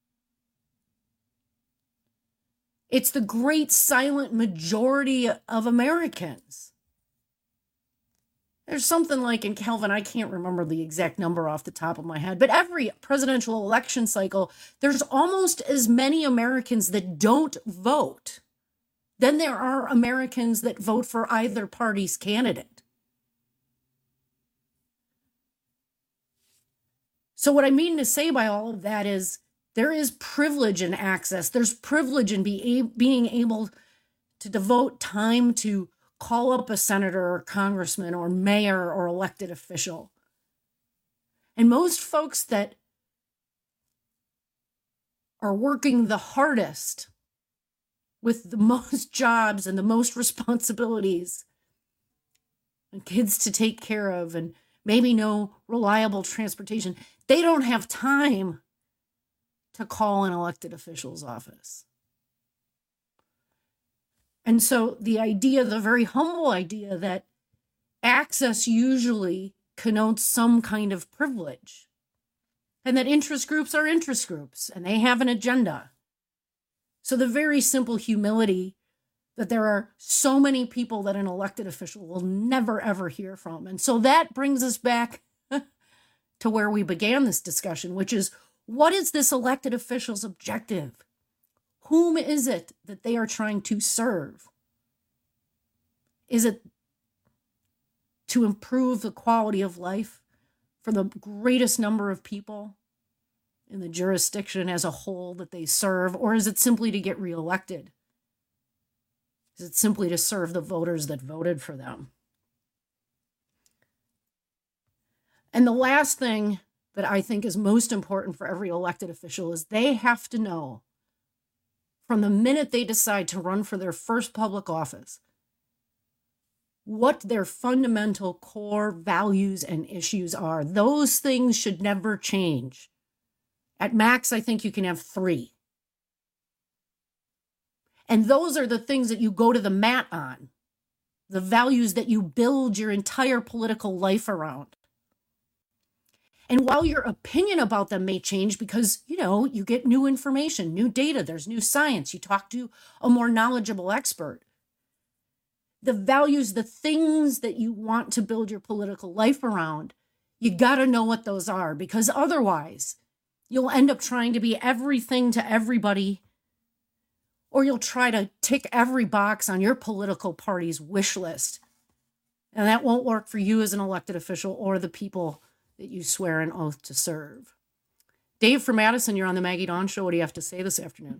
It's the great silent majority of Americans. There's something like in Calvin, I can't remember the exact number off the top of my head, but every presidential election cycle, there's almost as many Americans that don't vote than there are Americans that vote for either party's candidate. So what I mean to say by all of that is there is privilege in access. There's privilege in be, being able to devote time to call up a senator or congressman or mayor or elected official. And most folks that are working the hardest with the most jobs and the most responsibilities and kids to take care of and maybe no reliable transportation, they don't have time to call an elected official's office. And so the idea, the very humble idea that access usually connotes some kind of privilege and that interest groups are interest groups and they have an agenda. So the very simple humility that there are so many people that an elected official will never, ever hear from. And so that brings us back to to where we began this discussion, which is, what is this elected official's objective? Whom is it that they are trying to serve? Is it to improve the quality of life for the greatest number of people in the jurisdiction as a whole that they serve? Or is it simply to get reelected? Is it simply to serve the voters that voted for them? And the last thing that I think is most important for every elected official is they have to know from the minute they decide to run for their first public office what their fundamental core values and issues are. Those things should never change. At max, I think you can have three. And those are the things that you go to the mat on, the values that you build your entire political life around. And while your opinion about them may change because, you know, you get new information, new data, there's new science, you talk to a more knowledgeable expert, the values, the things that you want to build your political life around, you got to know what those are, because otherwise you'll end up trying to be everything to everybody, or you'll try to tick every box on your political party's wish list. And that won't work for you as an elected official or the people that you swear an oath to serve. Dave from Madison, you're on the Maggie Dawn Show. What do you have to say this afternoon?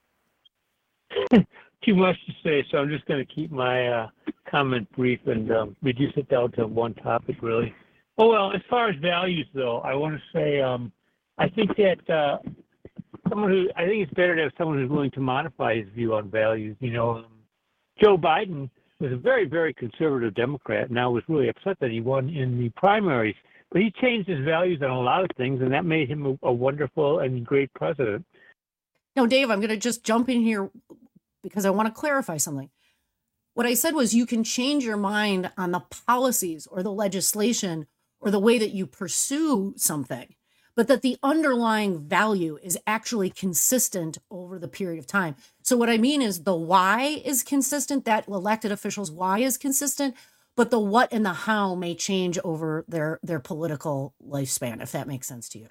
Too much to say, so I'm just going to keep my uh, comment brief and um, reduce it down to one topic, really. Oh, well, as far as values, though, I want to say um, I think that uh, someone who, I think it's better to have someone who's willing to modify his view on values. You know, um, Joe Biden was a very, very conservative Democrat, and I was really upset that he won in the primaries. But he changed his values on a lot of things, and that made him a, a wonderful and great president. No, Dave, I'm going to just jump in here because I want to clarify something. What I said was you can change your mind on the policies or the legislation or the way that you pursue something, but that the underlying value is actually consistent over the period of time. So what I mean is the why is consistent, that elected officials' why is consistent, but the what and the how may change over their, their political lifespan, if that makes sense to you.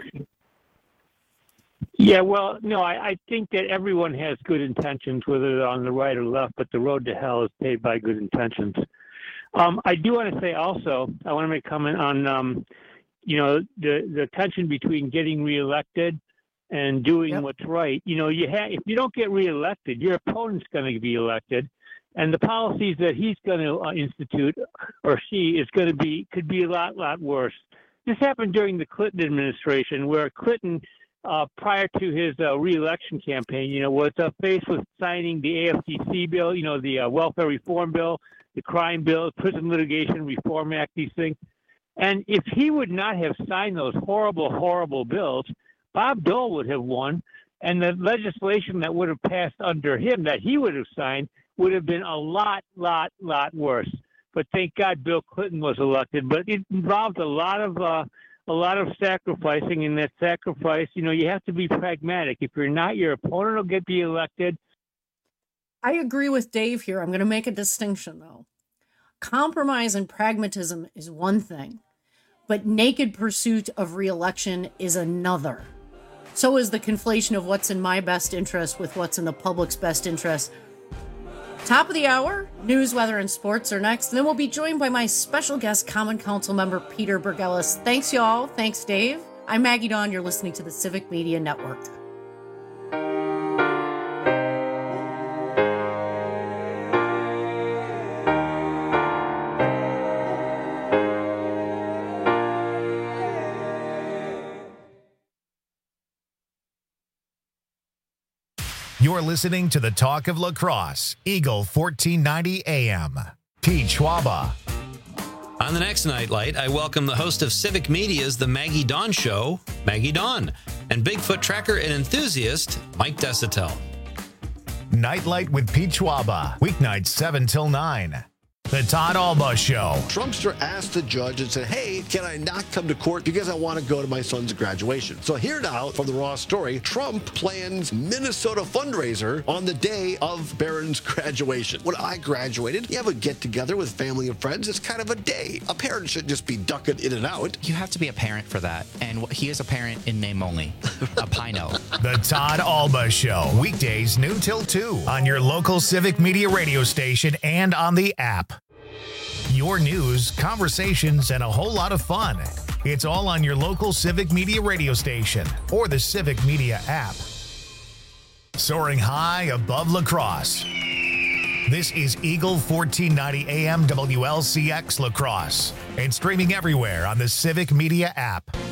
Yeah, well, no, I, I think that everyone has good intentions, whether they're on the right or left, but the road to hell is paved by good intentions. Um, I do want to say also, I want to make a comment on, um, you know, the, the tension between getting reelected and doing yep. what's right. You know, you ha- if you don't get reelected, your opponent's going to be elected. And the policies that he's going to uh, institute, or she, is going to be, could be a lot, lot worse. This happened during the Clinton administration, where Clinton, uh, prior to his uh, re-election campaign, you know, was uh, faced with signing the A F T C bill, you know, the uh, welfare reform bill, the crime bill, prison litigation reform act, these things. And if he would not have signed those horrible, horrible bills, Bob Dole would have won, and the legislation that would have passed under him that he would have signed would have been a lot, lot, lot worse. But thank God Bill Clinton was elected. But it involved a lot of uh, a lot of sacrificing, and that sacrifice, you know, you have to be pragmatic. If you're not, your opponent will get be elected. I agree with Dave here. I'm going to make a distinction, though. Compromise and pragmatism is one thing, but naked pursuit of re-election is another. So is the conflation of what's in my best interest with what's in the public's best interest. Top of the hour, news, weather, and sports are next. Then we'll be joined by my special guest, Common Council member Peter Bergelis. Thanks, y'all. Thanks, Dave. I'm Maggie Dawn. You're listening to the Civic Media Network. You're listening to the Talk of La Crosse, Eagle fourteen ninety A M. Pete Schwaba. On the next Nightlight, I welcome the host of Civic Media's The Maggie Dawn Show, Maggie Dawn, and Bigfoot tracker and enthusiast, Mike Desitel. Nightlight with Pete Schwaba, weeknights seven till nine. The Todd Alba Show. Trumpster asked the judge and said, hey, can I not come to court because I want to go to my son's graduation? So here now from the Raw story, Trump plans Minnesota fundraiser on the day of Barron's graduation. When I graduated, you have a get-together with family and friends. It's kind of a day. A parent shouldn't just be ducking in and out. You have to be a parent for that. And he is a parent in name only. A Pino. The Todd Alba Show. Weekdays noon till two on your local Civic Media radio station and on the app. Your news, conversations, and a whole lot of fun. It's all on your local Civic Media radio station or the Civic Media app. Soaring high above La Crosse. This is Eagle fourteen ninety A M W L C X La Crosse and streaming everywhere on the Civic Media app.